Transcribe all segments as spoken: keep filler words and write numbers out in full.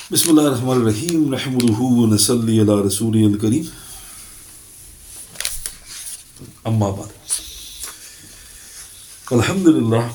بسم الله الرحمن الرحيم نحمده ونصلي على رسوله الكريم أما بعد Alhamdulillah,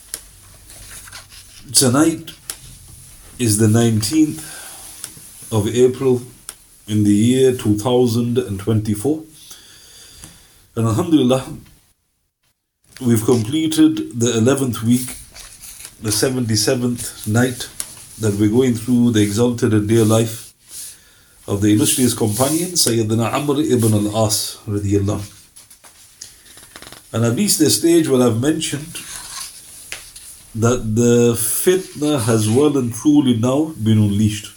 tonight is the nineteenth of April in the year two thousand twenty-four, and Alhamdulillah, we've completed the eleventh week, the seventy-seventh night that we're going through the exalted and dear life of the illustrious companion Sayyidina Amr ibn al-As radiyallahu. And I've reached the stage where I've mentioned that the fitna has well and truly now been unleashed.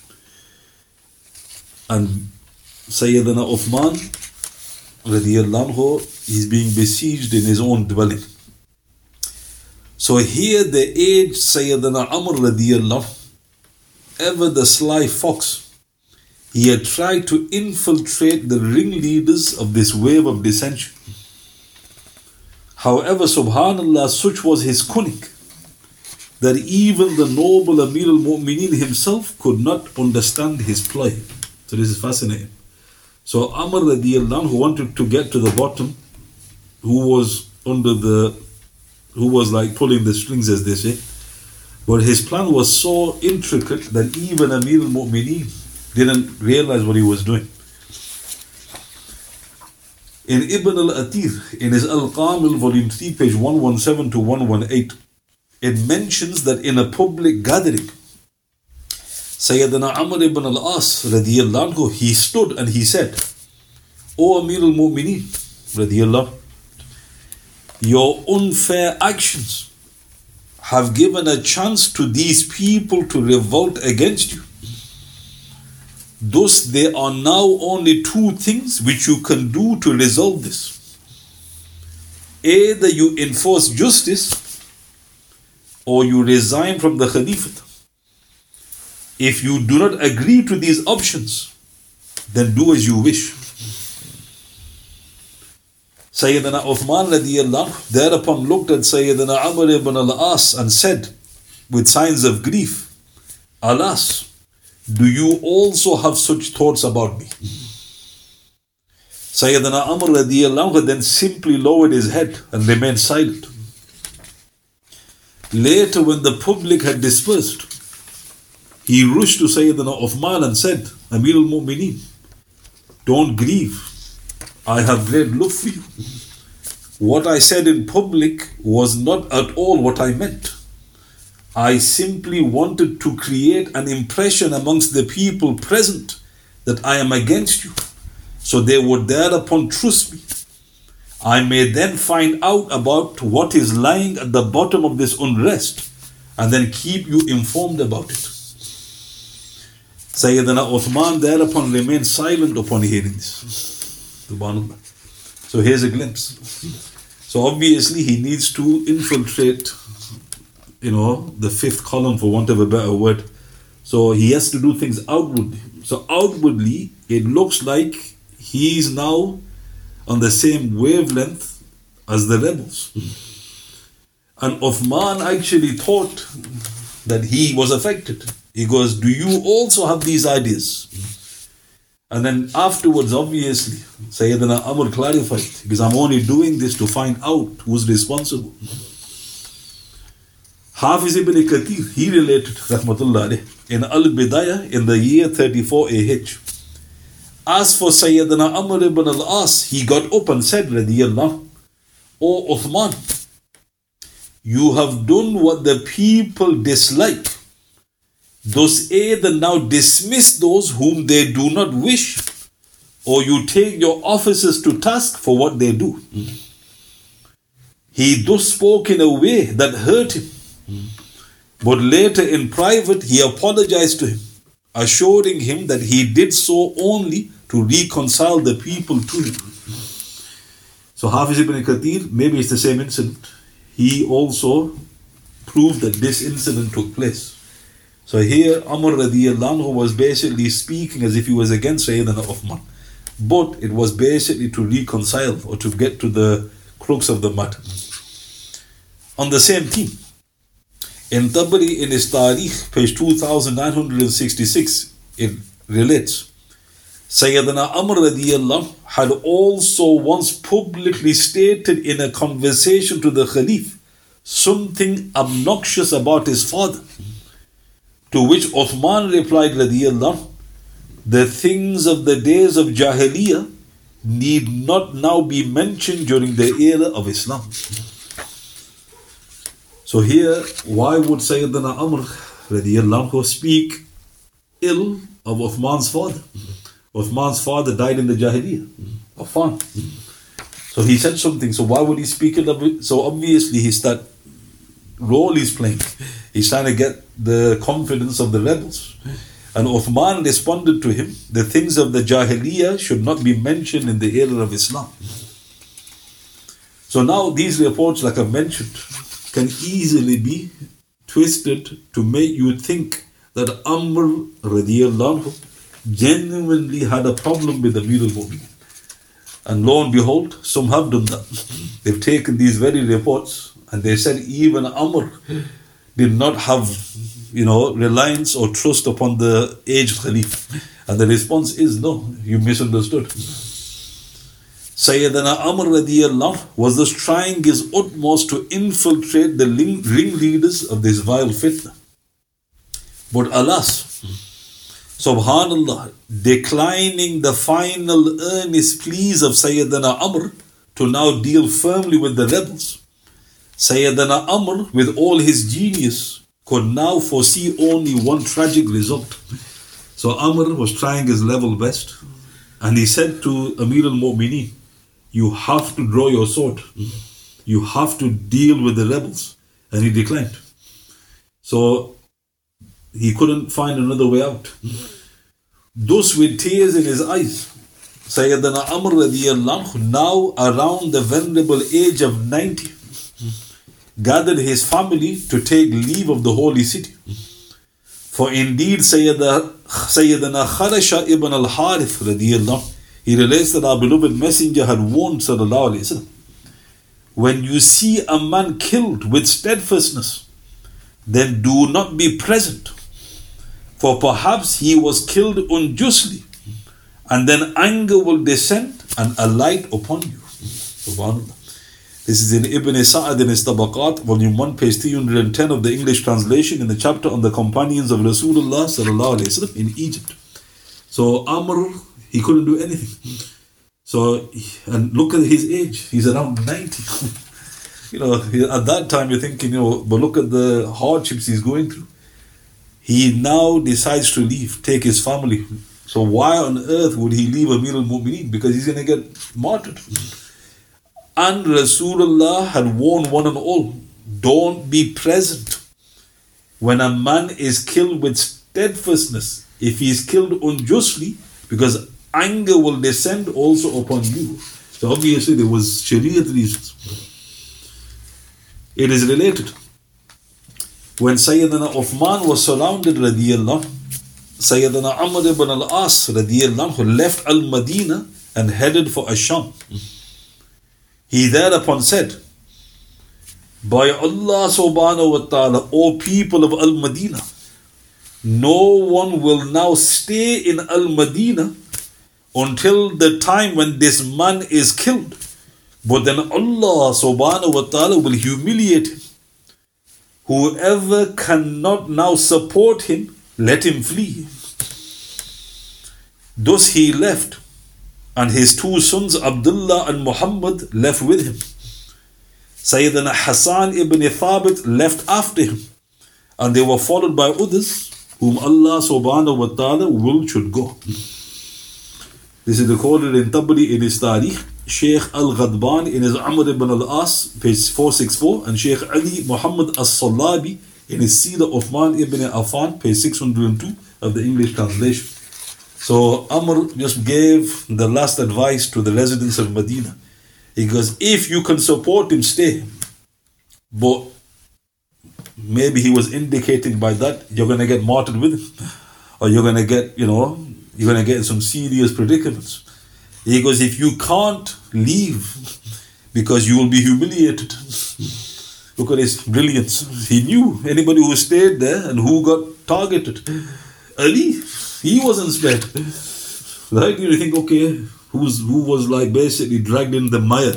And Sayyidina Uthman radiyallahu, he's being besieged in his own dwelling. So here the aged Sayyidina Amr radiyallahu, ever the sly fox, he had tried to infiltrate the ringleaders of this wave of dissension. However, subhanallah, such was his cunning that even the noble Amir al-Mu'mineen himself could not understand his ploy. So this is fascinating. So Amr radiyallahu anhu wanted to get to the bottom, who was under the, who was like pulling the strings, as they say. But his plan was so intricate that even Amir al-Mu'mineen didn't realize what he was doing. In Ibn al-Athir, in his Al-Kamil, volume three, page one seventeen to one eighteen, it mentions that in a public gathering, Sayyidina Amr ibn al-As radiyallahu anhu, he stood and he said, O Amir al-Mu'mineen radiyallahu, your unfair actions have given a chance to these people to revolt against you. Thus, there are now only two things which you can do to resolve this. Either you enforce justice or you resign from the Khalifate. If you do not agree to these options, then do as you wish. Sayyidina Uthman radiyallahu thereupon looked at Sayyidina Amr ibn al-As and said, with signs of grief, Alas, do you also have such thoughts about me? Sayyidina Amr radiyallahu then simply lowered his head and remained silent. Later, when the public had dispersed, he rushed to Sayyidina Uthman and said, Amir al-Mu'mineen, don't grieve. I have great love for you. What I said in public was not at all what I meant. I simply wanted to create an impression amongst the people present that I am against you, so they would thereupon trust me. I may then find out about what is lying at the bottom of this unrest and then keep you informed about it. Sayyidina Uthman thereupon remained silent upon hearing this. Subhanallah. So here's a glimpse. So obviously he needs to infiltrate, you know, the fifth column, for want of a better word. So he has to do things outwardly. So outwardly, it looks like he's now on the same wavelength as the rebels. And Uthman actually thought that he was affected. He goes, do you also have these ideas? And then afterwards, obviously, Sayyidina Amr clarified, because I'm only doing this to find out who's responsible. Hafiz ibn Kathir, he related, rahmatullah alayh, in Al-Bidayah in the year thirty-four A H. As for Sayyidina Amr ibn al-As, he got up and said, radiyallahu, O Uthman, you have done what the people dislike. Thus either now dismiss those whom they do not wish, or you take your officers to task for what they do. Mm. He thus spoke in a way that hurt him. Mm. But later in private, he apologized to him, assuring him that he did so only to reconcile the people to him. So Hafiz ibn Kathir, maybe it's the same incident. He also proved that this incident took place. So here Amr radiyallahu anhu was basically speaking as if he was against Sayyidina Uthman. But it was basically to reconcile or to get to the crux of the matter. On the same theme, In Tabari, in his Tarikh, page two thousand nine hundred sixty-six, it relates, Sayyidina Amr radiyallahu had also once publicly stated in a conversation to the Khalif something obnoxious about his father, to which Uthman replied radiyallahu, the things of the days of Jahiliyyah need not now be mentioned during the era of Islam. So here, why would Sayyidina Amr radiyallahu speak ill of Uthman's father? Uthman's father died in the Jahiliyyah. Affan. So he said something, so why would he speak ill of it? So obviously he's that role he's playing. He's trying to get the confidence of the rebels. And Uthman responded to him, the things of the Jahiliyyah should not be mentioned in the era of Islam. So now these reports, like I've mentioned, can easily be twisted to make you think that Amr radiyallahu genuinely had a problem with Amir al-Mu'mineen. And lo and behold, some have done that. They've taken these very reports and they said even Amr did not have, you know, reliance or trust upon the aged Khalif. And the response is, no, you misunderstood. Sayyidina Amr radiyallahu was thus trying his utmost to infiltrate the ringleaders of this vile fitna. But alas, subhanallah, declining the final earnest pleas of Sayyidina Amr to now deal firmly with the rebels, Sayyidina Amr, with all his genius, could now foresee only one tragic result. So Amr was trying his level best, and he said to Amir al-Mu'mineen, you have to draw your sword. You have to deal with the rebels. And he declined. So he couldn't find another way out. Thus, with tears in his eyes, Sayyidina Amr radiyallahu, now around the venerable age of ninety, gathered his family to take leave of the holy city. For indeed, Sayyidina, Sayyidina Kharasha ibn al-Harith radiyallahu, he relates that our beloved messenger had warned sallallahu alayhi wa sallam, when you see a man killed with steadfastness, then do not be present, for perhaps he was killed unjustly, and then anger will descend and alight upon you. Subhanallah. This is in Ibn Sa'ad in his Tabaqat, volume one, page three hundred ten of the English translation, in the chapter on the companions of Rasulullah sallallahu alayhi wa sallam in Egypt. So Amr, he couldn't do anything. So, and look at his age. He's around ninety. You know, at that time you're thinking, you know, but look at the hardships he's going through. He now decides to leave, take his family. So why on earth would he leave Amir al-Mu'mineen? Because he's going to get martyred. And Rasulullah had warned one and all, don't be present when a man is killed with steadfastness. If he is killed unjustly, because anger will descend also upon you. So obviously there was Shariat reasons. It is related. When Sayyidina Uthman was surrounded radiyallahu, Sayyidina Amr ibn al-As radiyallahu left al-Madinah and headed for Asham. He thereupon said, by Allah subhanahu wa ta'ala, O people of al-Madinah, no one will now stay in al-Madinah until the time when this man is killed. But then Allah subhanahu wa ta'ala will humiliate him. Whoever cannot now support him, let him flee. Thus he left, and his two sons Abdullah and Muhammad left with him. Sayyidina Hassan ibn Thabit left after him, and they were followed by others whom Allah subhanahu wa ta'ala will should go. This is recorded in Tabari in his Tarikh, Shaykh al-Ghadban in his Amr ibn al-As, page four sixty-four, and Shaykh Ali Muhammad as-Salabi in his Sira Uthman ibn Affan, page six hundred two of the English translation. So Amr just gave the last advice to the residents of Medina. He goes, if you can support him, stay. But maybe he was indicating by that, you're going to get martyred with him. Or you're going to get, you know, you're going to get in some serious predicaments. He goes, if you can't leave because you will be humiliated, Look at his brilliance. He knew anybody who stayed there and who got targeted. Ali, he wasn't spared. Right? You think, okay, who's who was like basically dragged in the mire,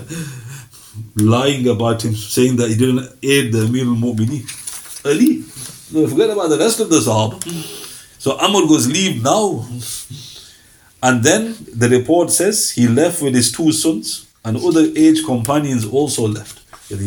lying about him, saying that he didn't aid the Amir al-Mu'mineen. Ali. No, forget about the rest of the Sahaba. So Amr goes, leave now. And then the report says he left with his two sons and other age companions also left.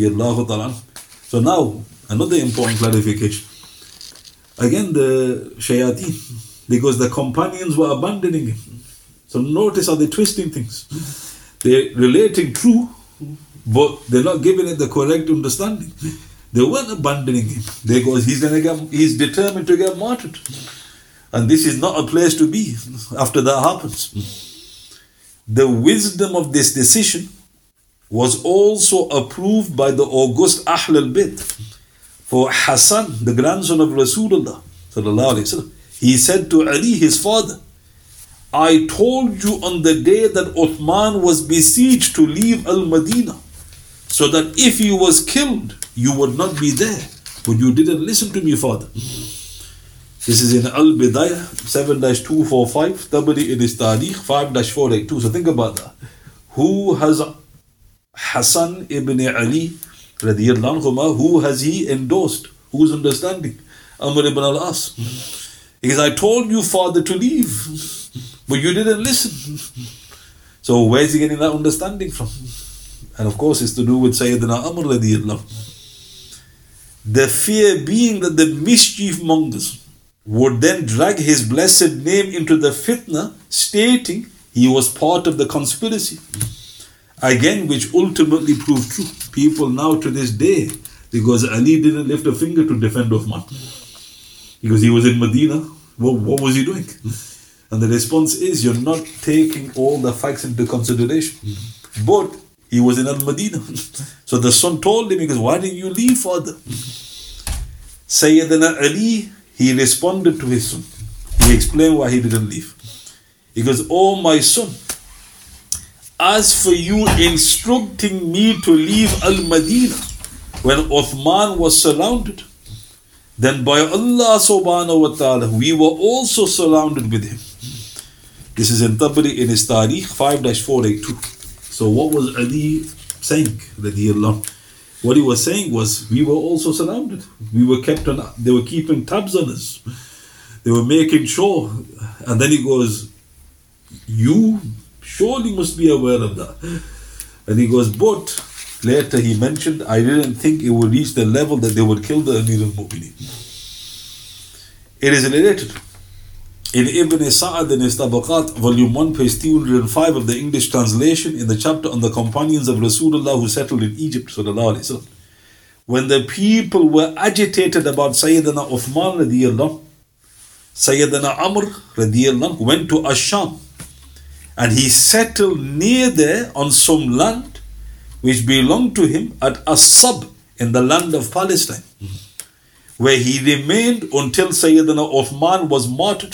So now, another important clarification. Again, the shayateen, because the companions were abandoning him. So notice how they're twisting things. They're relating true, but they're not giving it the correct understanding. They weren't abandoning him. They go, he's gonna get, he's determined to get martyred. And this is not a place to be after that happens. The wisdom of this decision was also approved by the august Ahl al-Bayt. For Hassan, the grandson of Rasulullah, he said to Ali, his father, I told you on the day that Uthman was besieged to leave Al-Madinah, so that if he was killed, you would not be there. But you didn't listen to me, father. This is in Al-Bidayah seven dash two forty-five, Tabari in his Tarikh five dash four eighty-two. So think about that. Who has Hassan ibn Ali, radiyallahu anhu, who has he endorsed? Who's understanding? Amr ibn al-As. Because I told you, father, to leave, but you didn't listen. So where's he getting that understanding from? And of course it's to do with Sayyidina Amr radiyallahu anhu. The fear being that the mischief mongers would then drag his blessed name into the fitna, stating he was part of the conspiracy. Again, which ultimately proved true. People now to this day, because Ali didn't lift a finger to defend Uthman, because he was in Medina, what, what was he doing? And the response is, you're not taking all the facts into consideration. But he was in Al-Madinah. So the son told him, he goes, why didn't you leave, father? Sayyidina Ali, he responded to his son. He explained why he didn't leave. He goes, oh my son, as for you instructing me to leave Al-Madinah when Uthman was surrounded, then by Allah subhanahu wa ta'ala, we were also surrounded with him. This is in Tabari in his Tarikh five dash four eighty-two. So what was Ali saying? What he was saying was, we were also surrounded. We were kept on, they were keeping tabs on us. They were making sure. And then he goes, you surely must be aware of that. And he goes, but later he mentioned, I didn't think it would reach the level that they would kill the Amir al-Mu'mineen. It is related. In Ibn Sa'ad in his Tabaqat, volume one, page two hundred five of the English translation, in the chapter on the companions of Rasulullah who settled in Egypt, when the people were agitated about Sayyidina Uthman radiyallahu, Sayyidina Amr radiyallahu went to Asham, and he settled near there on some land which belonged to him at As-Sab in the land of Palestine, where he remained until Sayyidina Uthman was martyred.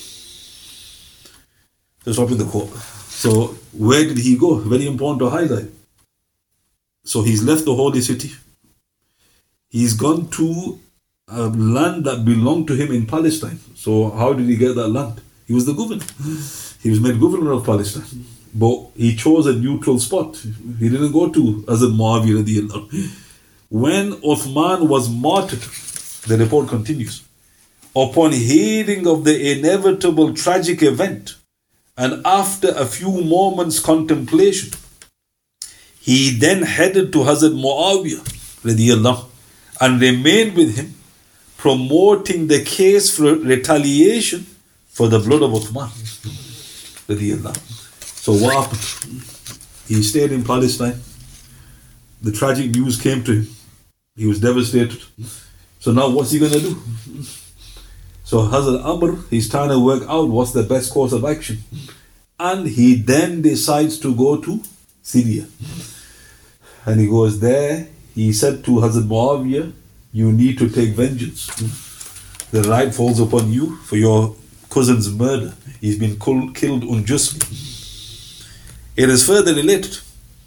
Let's stop with the quote. So where did he go? Very important to highlight. So he's left the holy city. He's gone to a land that belonged to him in Palestine. So how did he get that land? He was the governor. He was made governor of Palestine. But he chose a neutral spot. He didn't go to Hazrat Muawiyah radiyallahu anhu. When Uthman was martyred, the report continues, upon hearing of the inevitable tragic event, and after a few moments' contemplation, he then headed to Hazrat Muawiyah radiyallahu and remained with him, promoting the case for retaliation for the blood of Uthman radiyallahu. So what happened? He stayed in Palestine. The tragic news came to him. He was devastated. So now what's he going to do? So Hazrat Amr, he's trying to work out what's the best course of action. And he then decides to go to Syria. And he goes there. He said to Hazrat Muawiyah, you need to take vengeance. The right falls upon you for your cousin's murder. He's been killed unjustly. It is further related.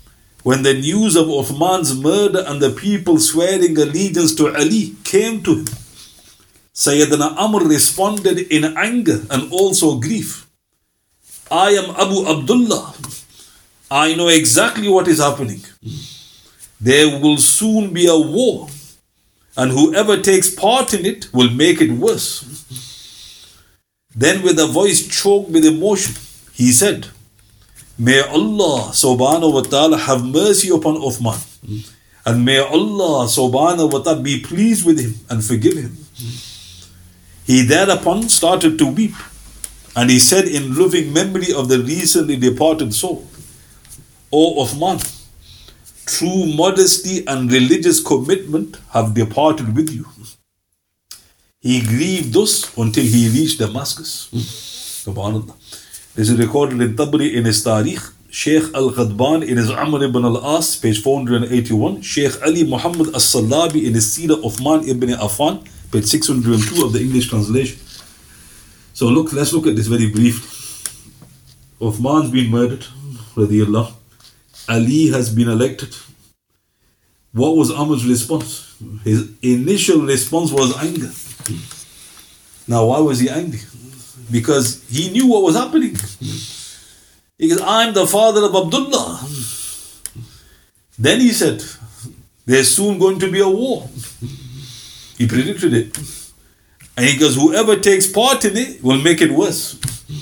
when the news of Uthman's murder and the people swearing allegiance to Ali came to him, Sayyidina Amr responded in anger and also grief. I am Abu Abdullah. I know exactly what is happening. There will soon be a war, and whoever takes part in it will make it worse. Then with a voice choked with emotion, he said, May Allah subhanahu wa ta'ala have mercy upon Uthman, and may Allah subhanahu wa ta'ala be pleased with him and forgive him. He thereupon started to weep, and he said in loving memory of the recently departed soul, O Uthman, true modesty and religious commitment have departed with you. He grieved thus until he reached Damascus. Subhanallah. This is recorded in Tabari in his Tarikh, Sheikh Al-Ghadban in his Amr ibn al-As, page four hundred eighty-one, Sheikh Ali Muhammad As-Salabi in his Sirah Uthman ibn Affan, page six hundred two of the English translation. So look, let's look at this very briefly. Uthman's been murdered, radiyallahu. Ali has been elected. What was Amr's response? His initial response was anger. Now, why was he angry? Because he knew what was happening. He goes, I'm the father of Abdullah. Then he said, there's soon going to be a war. He predicted it. And he goes, whoever takes part in it will make it worse.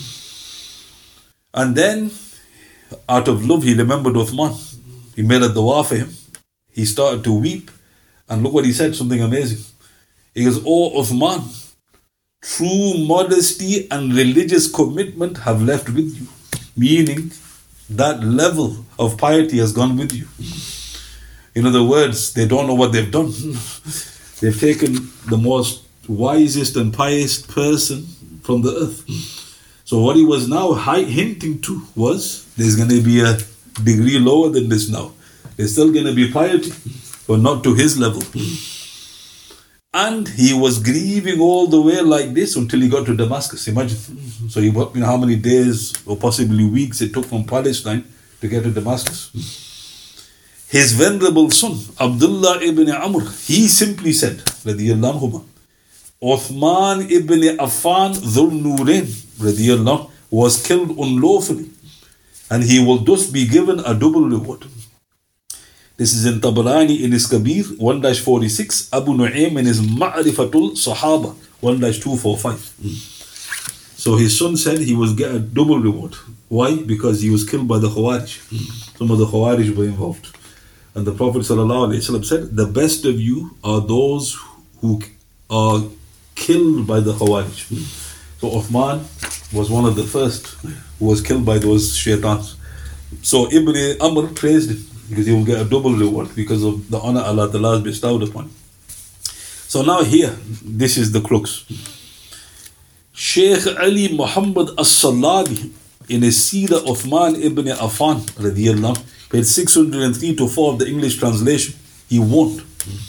And then, out of love, he remembered Uthman. He made a dua for him. He started to weep. And look what he said, something amazing. He goes, Oh Uthman, true modesty and religious commitment have left with you. Meaning, that level of piety has gone with you. In other words, they don't know what they've done. They've taken the most wisest and pious person from the earth. So what he was now hinting to was, there's going to be a degree lower than this now. There's still going to be piety, but not to his level. And he was grieving all the way like this until he got to Damascus. Imagine. So he worked, you know, how many days or possibly weeks it took from Palestine to get to Damascus. His venerable son, Abdullah ibn Amr, he simply said, radiyallahu anhu, Uthman ibn Affan Dhul Nurain, radiyallahu, was killed unlawfully, and he will thus be given a double reward. This is in Tabarani in his Kabir one forty-six, Abu Nu'aym in his Ma'rifatul Sahaba one two forty-five. So his son said he was get a double reward. Why? Because he was killed by the Khawarij. Some of the Khawarij were involved. And the Prophet ﷺ said, the best of you are those who are killed by the Khawarij. So Uthman was one of the first who was killed by those shaitans. So Ibn Amr praised him because he will get a double reward because of the honor Allah Ta'ala has bestowed upon him. So now here, this is the crux. Sheikh Ali Muhammad As-Salabi in his Sirah Uthman ibn Affan, radiyallahu, page six hundred three to four of the English translation, he warned.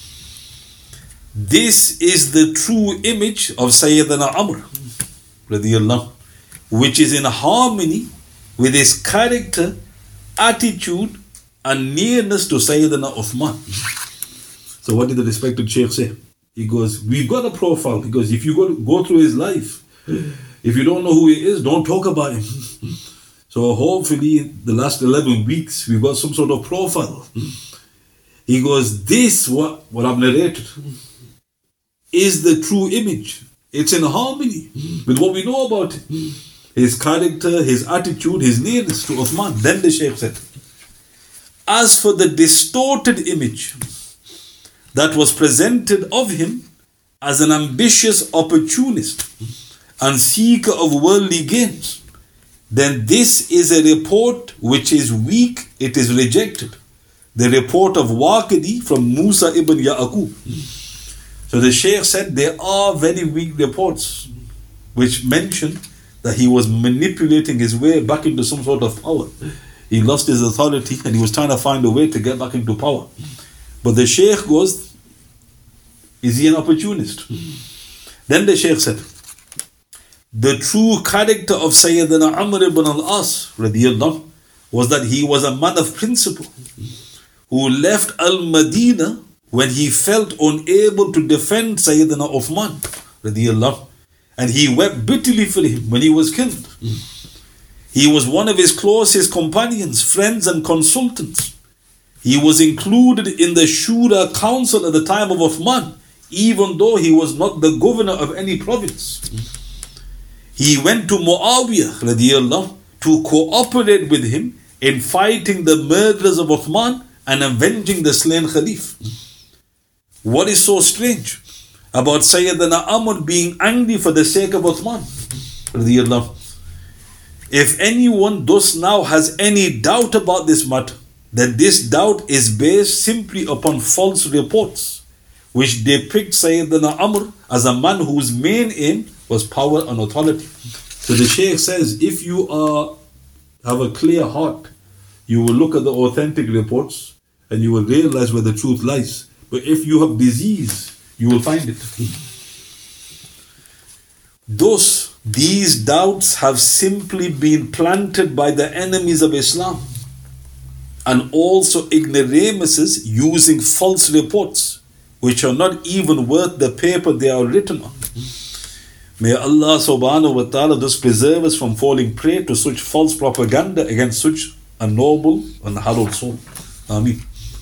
This is the true image of Sayyidina Amr, radiyallahu, which is in harmony with his character, attitude, and nearness to Sayyidina Uthman. So what did the respected Sheikh say? He goes, we've got a profile. He goes, if you go, go through his life, if you don't know who he is, don't talk about him. So hopefully the last eleven weeks, we've got some sort of profile. He goes, this, what, what I've narrated, is the true image. It's in harmony with what we know about him. His character, his attitude, his nearness to Uthman. Then the Shaykh said, as for the distorted image that was presented of him as an ambitious opportunist and seeker of worldly gains, then this is a report which is weak, it is rejected. The report of Waqidi from Musa ibn Ya'qub. So the Shaykh said there are very weak reports which mention that he was manipulating his way back into some sort of power. He lost his authority and he was trying to find a way to get back into power. But the Shaykh goes, is he an opportunist? Then the Shaykh said, the true character of Sayyidina Amr ibn al-As radiyallahu was that he was a man of principle. who left Al-Madinah when he felt unable to defend Sayyidina Uthman radiyallahu, and he wept bitterly for him when he was killed. He was one of his closest companions, friends and consultants. He was included in the Shura council at the time of Uthman, even though he was not the governor of any province. He went to Muawiyah radiyallahu to cooperate with him in fighting the murderers of Uthman and avenging the slain Khalif. What is so strange about Sayyidina Amr being angry for the sake of Uthman radiyallahu? If anyone thus now has any doubt about this matter, then this doubt is based simply upon false reports which depict Sayyidina Amr as a man whose main aim was power and authority. So the Shaykh says, if you are have a clear heart, you will look at the authentic reports and you will realize where the truth lies. But if you have disease, you will find it. Thus, these doubts have simply been planted by the enemies of Islam and also ignoramuses using false reports which are not even worth the paper they are written on. May Allah subhanahu wa ta'ala thus preserve us from falling prey to such false propaganda against such a noble and hallowed soul. Ameen.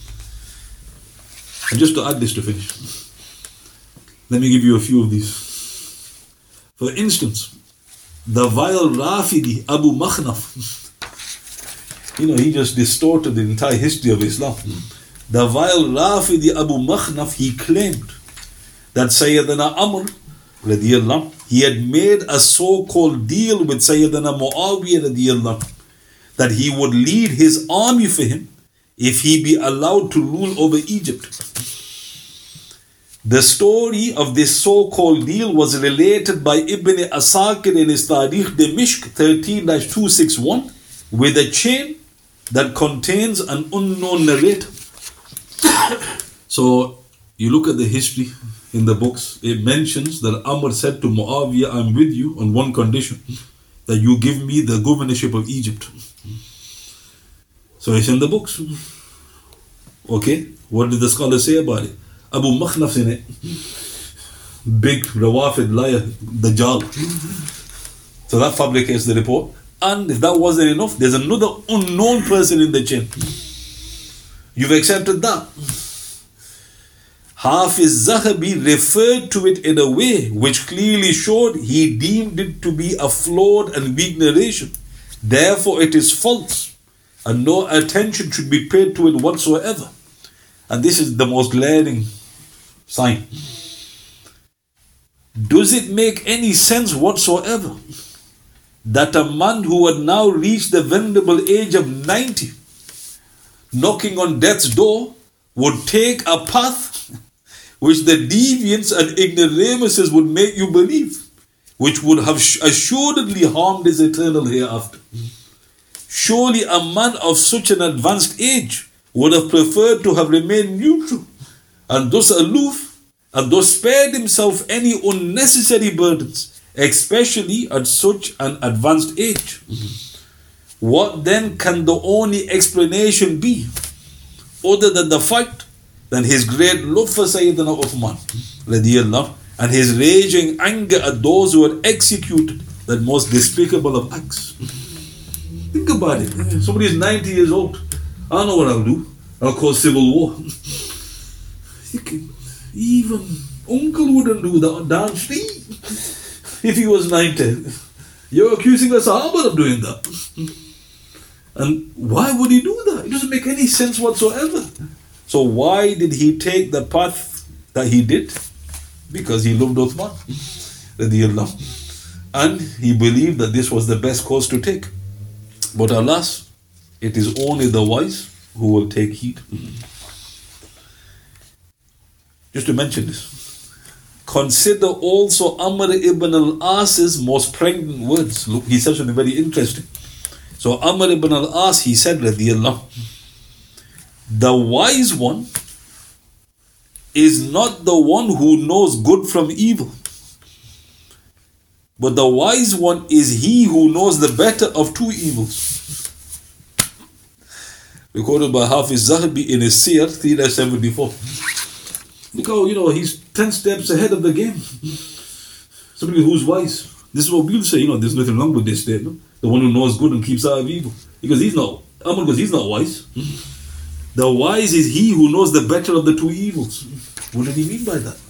And just to add this to finish, let me give you a few of these. For instance, the vile Rafidi Abu Makhnaf, you know, he just distorted the entire history of Islam. The vile Rafidi Abu Makhnaf, he claimed that Sayyidina Amr radiyallahu, he had made a so-called deal with Sayyidina Muawiyah radiyallahu, that he would lead his army for him if he be allowed to rule over Egypt. The story of this so-called deal was related by Ibn Asakir in his Tarikh Dimishq thirteen dash two sixty-one with a chain that contains an unknown narrator. So you look at the history in the books, it mentions that Amr said to Muawiyah, I'm with you on one condition, that you give me the governorship of Egypt. So it's in the books. Okay, what did the scholars say about it? Abu Makhnaf's in it. Big Rawafid liar, Dajjal. So that fabricates the report. And if that wasn't enough, there's another unknown person in the chain. You've accepted that. Hafiz Zahabi referred to it in a way which clearly showed he deemed it to be a flawed and weak narration. Therefore it is false and no attention should be paid to it whatsoever. And this is the most glaring sign. Does it make any sense whatsoever that a man who had now reached the venerable age of ninety, knocking on death's door, would take a path which the deviants and ignoramuses would make you believe, which would have assuredly harmed his eternal hereafter? Surely a man of such an advanced age would have preferred to have remained neutral and thus aloof, and thus spared himself any unnecessary burdens, especially at such an advanced age. What then can the only explanation be other than the fact that his great love for Sayyidina Uthman radiyallahu, and his raging anger at those who had executed that most despicable of acts? Think about it. Somebody is ninety years old. I know what I'll do. I'll cause civil war. Even uncle wouldn't do that down street if he was ninety. You're accusing the Sahaba of doing that. And why would he do that? It doesn't make any sense whatsoever. So why did he take the path that he did? Because he loved Uthman radiyallahu, and he believed that this was the best course to take. But alas, it is only the wise who will take heed. Just to mention this, consider also Amr ibn al-As's most pregnant words. Look, he said something very interesting. So Amr ibn al-As, he said, radiyallahu, the wise one is not the one who knows good from evil, but the wise one is he who knows the better of two evils. recorded by Hafiz Zahabi in his Siyar three seventy-four. Look how, you know, he's ten steps ahead of the game. Somebody who's wise. This is what we'll say, you know, there's nothing wrong with this statement. The one who knows good and keeps out of evil. Because he's not, Amr goes, he's not wise. The wise is he who knows the better of the two evils. What did he mean by that?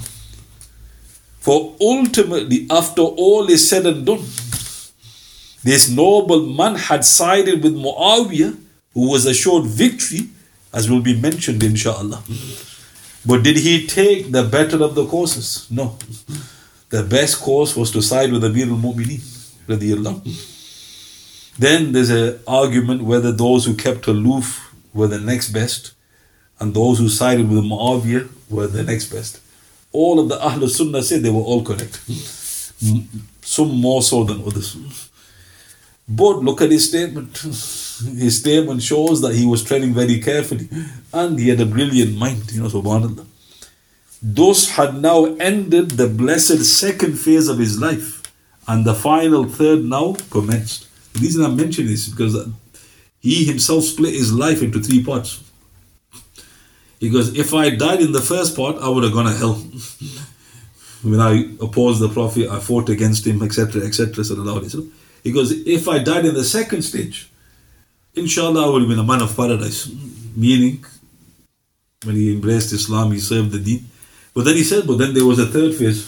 For ultimately, after all is said and done, this noble man had sided with Muawiyah, who was assured victory, as will be mentioned inshaAllah. But did he take the better of the courses? No. The best course was to side with Amir al-Mu'mineen, radiyallahu. Then there's an argument whether those who kept aloof were the next best, and those who sided with Muawiyah were the next best. All of the Ahl Sunnah said they were all correct. Some more so than others. But look at his statement. His statement shows that he was treading very carefully, and he had a brilliant mind, you know, subhanAllah. Thus had now ended the blessed second phase of his life, and the final third now commenced. The reason I'm mentioning this is because he himself split his life into three parts. He goes, if I died in the first part, I would have gone to hell. When I opposed the Prophet, I fought against him, et cetera, et cetera. He goes, if I died in the second stage, inshallah, I would have been a man of paradise. Meaning, when he embraced Islam, he served the deen. But then he said, but then there was a third phase.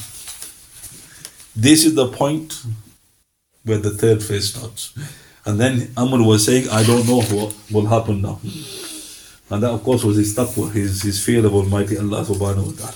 This is the point where the third phase starts. And then Amr was saying, I don't know what will happen now. And that, of course, was his taqwa, his, his fear of Almighty Allah subhanahu wa ta'ala.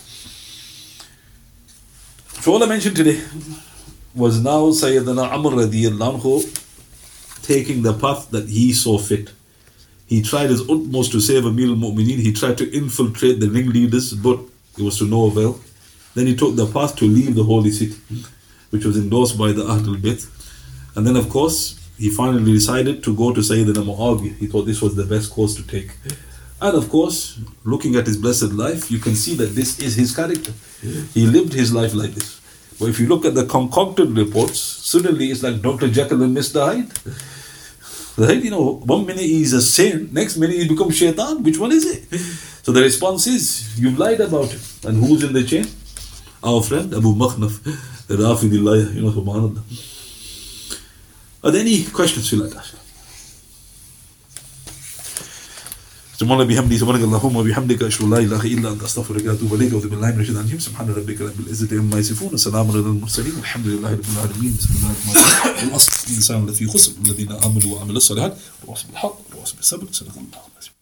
So all I mentioned today was now Sayyidina Amr radiyallahu anhu taking the path that he saw fit. He tried his utmost to save Amir al-Mu'mineen. He tried to infiltrate the ringleaders, but it was to no avail. Then he took the path to leave the holy city, which was endorsed by the Ahlul Bayt. And then, of course, he finally decided to go to Sayyidina Muawiyah. He thought this was the best course to take. And of course, looking at his blessed life, you can see that this is his character. He lived his life like this. But if you look at the concocted reports, suddenly it's like Doctor Jekyll and Mister Hyde. Right? You know, one minute he's a saint, next minute he becomes shaitan. Which one is it? So the response is, you've lied about it. And who's in the chain? Our friend Abu Makhnaf, the Rafidillah, you know, subhanAllah. Are there any questions you like to ask? سبحان الله بحمده سبحانك اللهم وبحمدك أشهد أن لا إله إلا أنت أستغفرك وأتوب إليك وأعوذ بالله من الشيطان الرجيم سبحان ربك رب العزة عما يصفون وسلام على المرسلين والحمد لله رب العالمين بسم الله الرحمن الرحيم والعصر الإنسان لفي خسر الذين آمنوا وعملوا الصالحات وتواصوا بالحق وتواصوا بالصبر صدق الله العظيم.